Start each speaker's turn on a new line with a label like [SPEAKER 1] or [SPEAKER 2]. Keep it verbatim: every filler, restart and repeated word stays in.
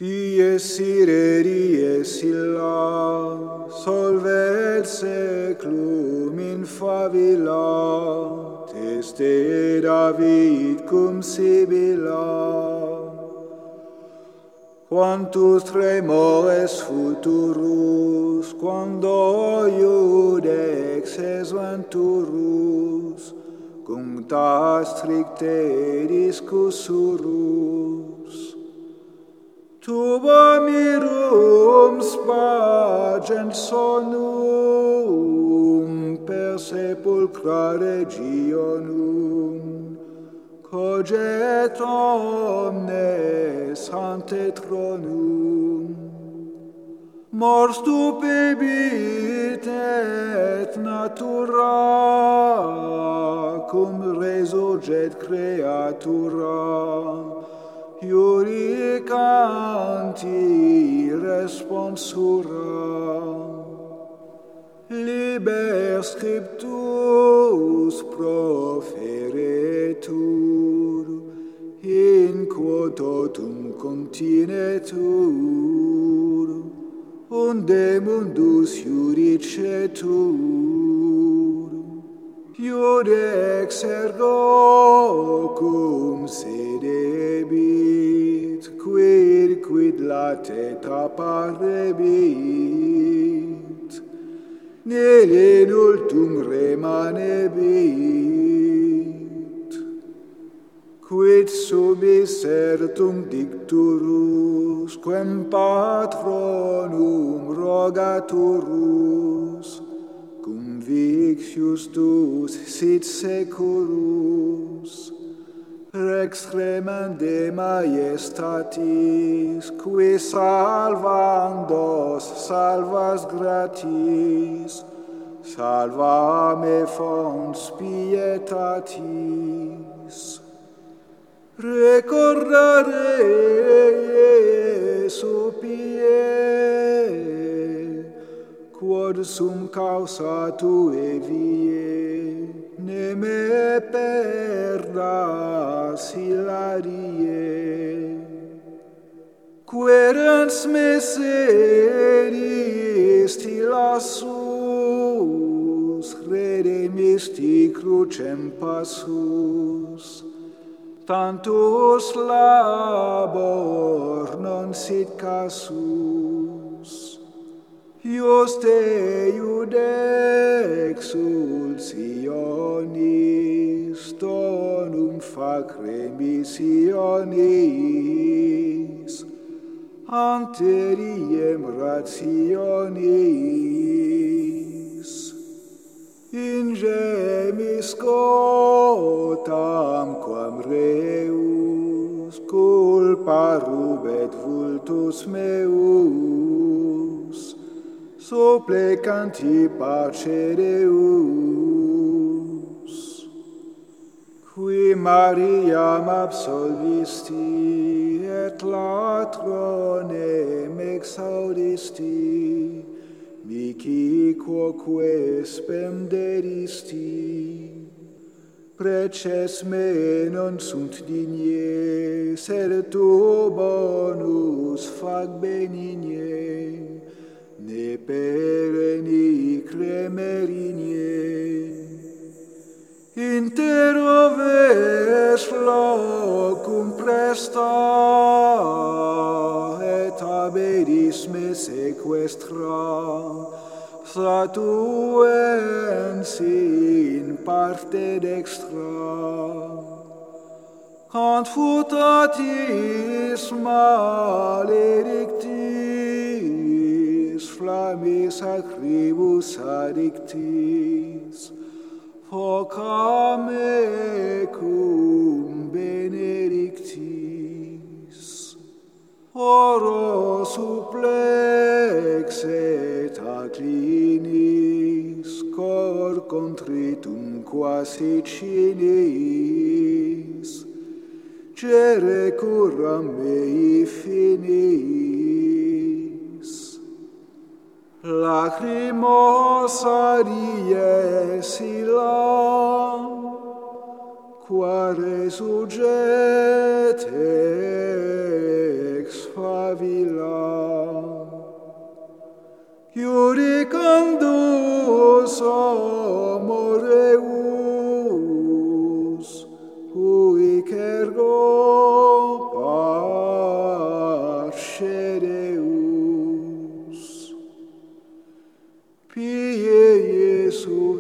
[SPEAKER 1] Dies ire, dies illa, solvet seclum in favilla, teste David cum sibilla. Quantus tremores futurus, quando iudex es venturus, cuncta stricte discussurus. Tuba mirum spagens sonum per sepulcra regionum, coget omnes ante tronum. Mors stupebit et natura, cum resurget creatura, iuricanti responsura. Liber scriptus proferetur, in quo totum continetur, unde mundus iudicetur. Iudex ergo cum sedebit, quid quid latet apparebit, nil in ultum remanebit. Quid subis certum dicturus, quem patronum rogaturus, convictius tuus sit securus, rex tremende majestatis, qui salvandos salvas gratis, salva me fons pietatis. Recordare Iesu pie, quod sum causa tue vie, ne me perdas hilarie. Querens me sedisti lassus, redemisti crucem passus, tantus labor non sit casus. Ioste iudex ulcionis, donum fac remissionis, ante diem rationis. Ingemis cotam quam reus, culpa rubet vultus meus, supplicanti pace Deus. Qui Mariam absolvisti, et latronem exaudisti, mihi quoque spem dedisti. Preces me non sunt digne, sed tu bonus fac benigne, ne pereni cremerinie. Intero ves locum presta, et habedis me sequestra, statuens in parte dextra. Cant futatis maledictis, flammis acribus addictis, focam ecum benedictis. Oro supplex et acclinis, cor contritum quasi cinis, cere curam mei finis. Lacrimosa dies illa, qua resurget ex favilla. predicandus amoreus, huic ergo parce Deus. Pie Iesus